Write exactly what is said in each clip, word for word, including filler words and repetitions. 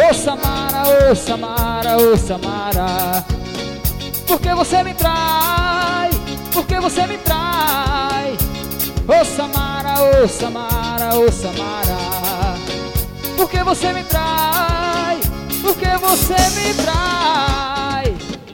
Ô Samara, ô Samara, ô Samara, por que você me trai? Por que você me trai? Ô Samara, ô Samara, ô Samara, por que você me trai? Por que você me trai?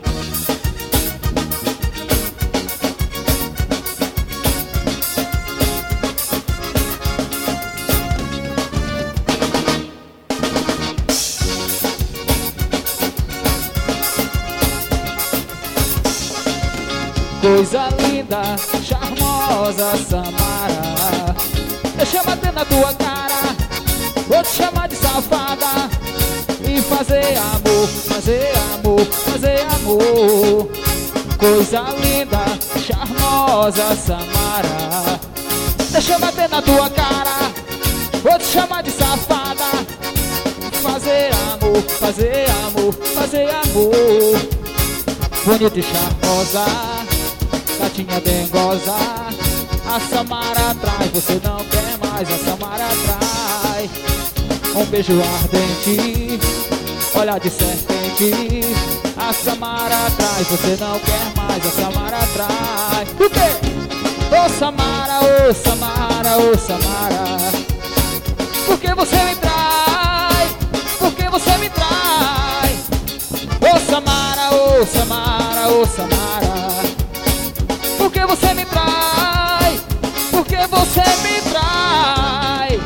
Coisa linda, charmosa, Samara, deixa eu bater na tua cara, vou te chamar de safada e fazer amor, fazer amor, fazer amor. Coisa linda, charmosa, Samara, deixa eu bater na tua cara, vou te chamar de safada, fazer amor, fazer amor, fazer amor. Bonita e charmosa, gatinha dengosa, a Samara atrai, você não quer mais, a Samara atrai. Um beijo ardente, olhar de serpente, a Samara atrai, você não quer mais, a Samara atrai. O quê? Ô Samara, ô Samara, ô Samara, por que você me trai? Por que você me trai? Ô Samara, ô Samara, ô Samara, por que você me trai? Por que você me trai?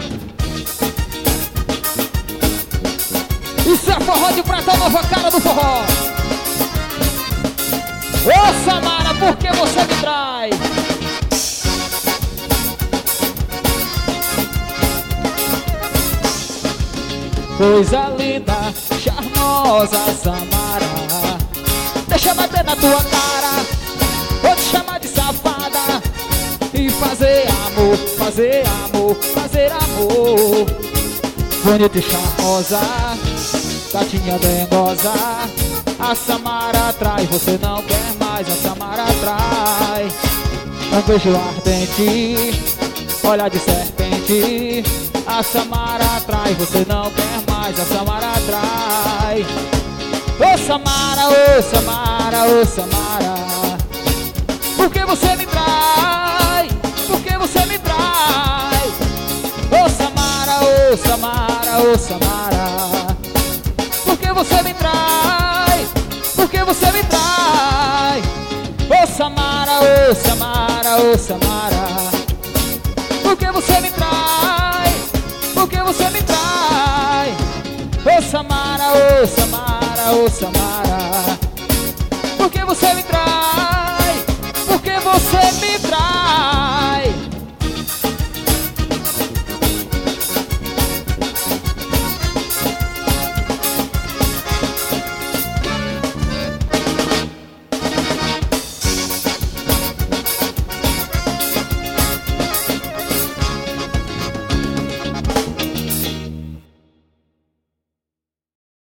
Isso é forró de prata, nova cara do forró. Ô Samara, por que você me trai? Coisa linda, charmosa, Samara, deixa eu bater na tua cara, vou te chamar de safada e fazer amor, fazer amor, fazer amor. Bonita e charmosa, gatinha dengosa, a Samara atrai, você não quer mais, a Samara atrai. Um beijo ardente, olhar de serpente, a Samara atrai, você não quer mais, a Samara atrai. Ô Samara, ô Samara, ô Samara, por que você me trai? Por que você me trai? Ô Samara, ô Samara, ô Samara, por que você me trai? Por que você me trai? Ô Samara, ô Samara, ô Samara, por que você me trai? Por que você me trai? Ô Samara, ô Samara, ô Samara, por que você me trai?